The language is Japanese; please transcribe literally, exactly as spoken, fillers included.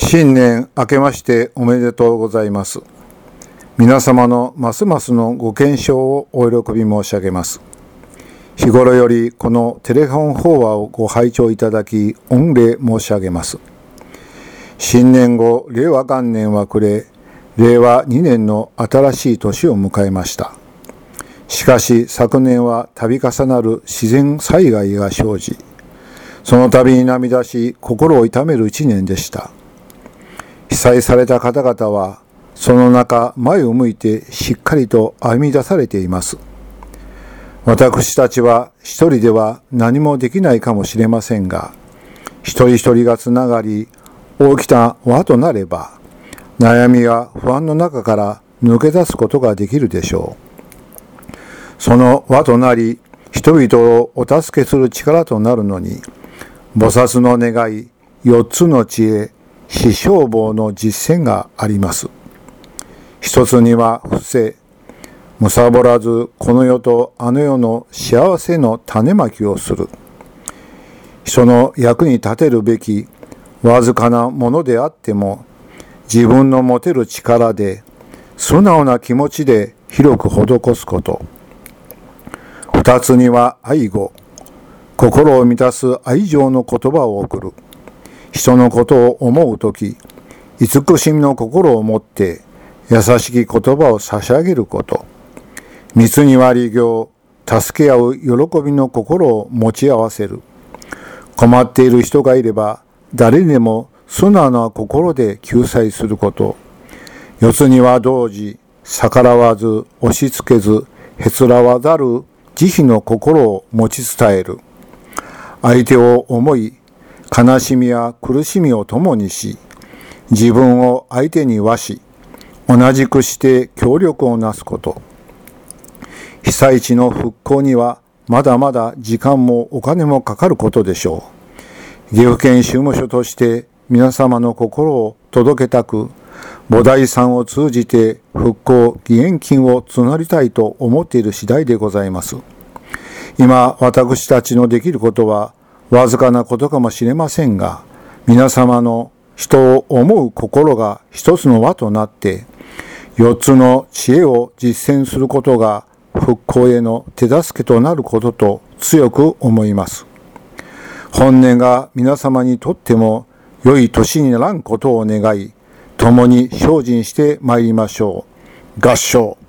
新年明けましておめでとうございます。皆様のますますのご健勝をお喜び申し上げます。日頃よりこのテレフォン法話をご拝聴いただき御礼申し上げます。新年後、令和元年は暮れ、令和にねんの新しい年を迎えました。しかし昨年は度重なる自然災害が生じ、その度に涙し心を痛める一年でした。被災された方々はその中前を向いてしっかりと歩み出されています。私たちは一人では何もできないかもしれませんが、一人一人がつながり大きな輪となれば、悩みや不安の中から抜け出すことができるでしょう。その輪となり、人々をお助けする力となるのに、菩薩の願い、四つの知恵、死消防の実践があります。一つには伏せ、むさぼらずこの世とあの世の幸せの種まきをする。人の役に立てるべきわずかなものであっても、自分の持てる力で素直な気持ちで広く施すこと。二つには愛語、心を満たす愛情の言葉を送る。人のことを思うとき、慈しみの心を持って優しき言葉を差し上げること。三つには利行、助け合う喜びの心を持ち合わせる。困っている人がいれば、誰にでも素直な心で救済すること。四つには同時、逆らわず、押し付けず、へつらわざる慈悲の心を持ち伝える。相手を思い、悲しみや苦しみを共にし、自分を相手に和し、同じくして協力をなすこと。被災地の復興にはまだまだ時間もお金もかかることでしょう。岐阜県宗務所として皆様の心を届けたく、菩提さんを通じて復興義援金を募りたいと思っている次第でございます。今私たちのできることはわずかなことかもしれませんが、皆様の人を思う心が一つの輪となって、四つの知恵を実践することが復興への手助けとなることと強く思います。本年が皆様にとっても良い年にならんことを願い、共に精進してまいりましょう。合唱。